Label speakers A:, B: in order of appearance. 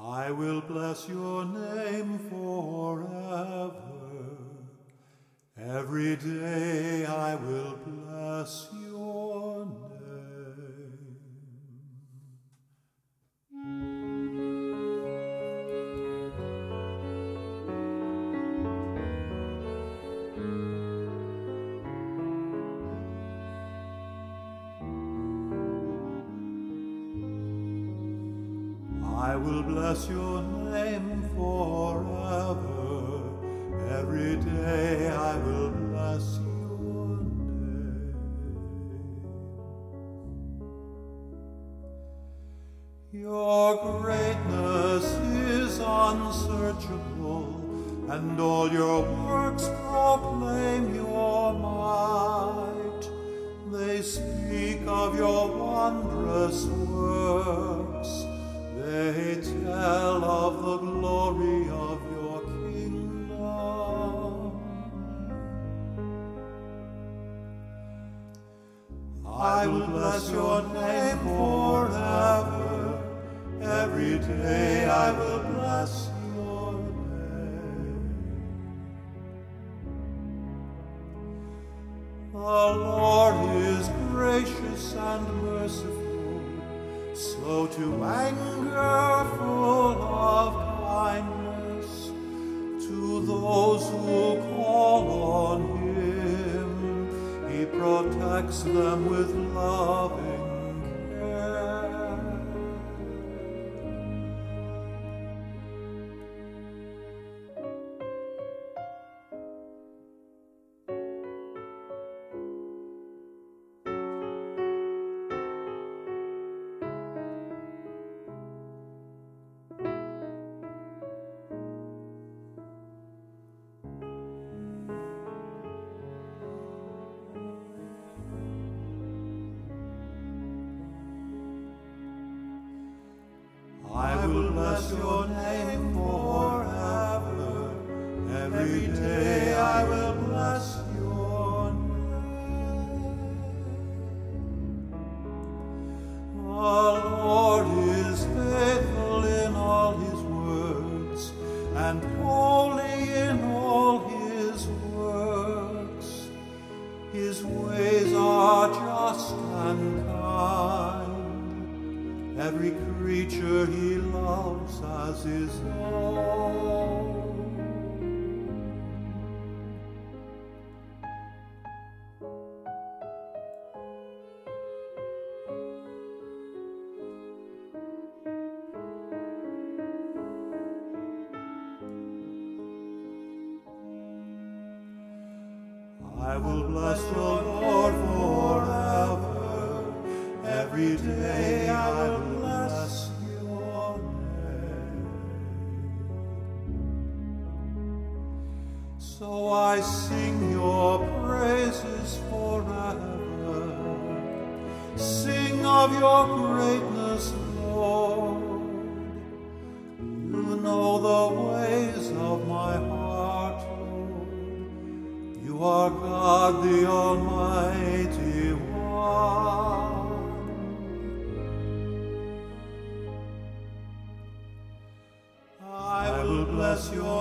A: I will bless your name forever. Every day I will bless your name. I will bless your name forever. Every day I will bless your name. Your greatness is unsearchable, and all your works proclaim your might. They speak of your wondrous works. They tell of the glory of your kingdom. I will bless your name forever. Every day I will bless your name. The Lord is gracious and merciful, slow to anger, full of kindness. To those who call on him, he protects them with loving care. I will bless your name forever. Every day I will bless your name. The Lord is faithful in all his words, and holy in all his works. His ways are just and kind. Every creature he loves as his own. I will bless the Lord forever. Every day I will bless your name. So I sing your praises forever. Sing of your greatness, Lord. You know the ways of my heart, Lord. You are God, the Almighty One. I will bless your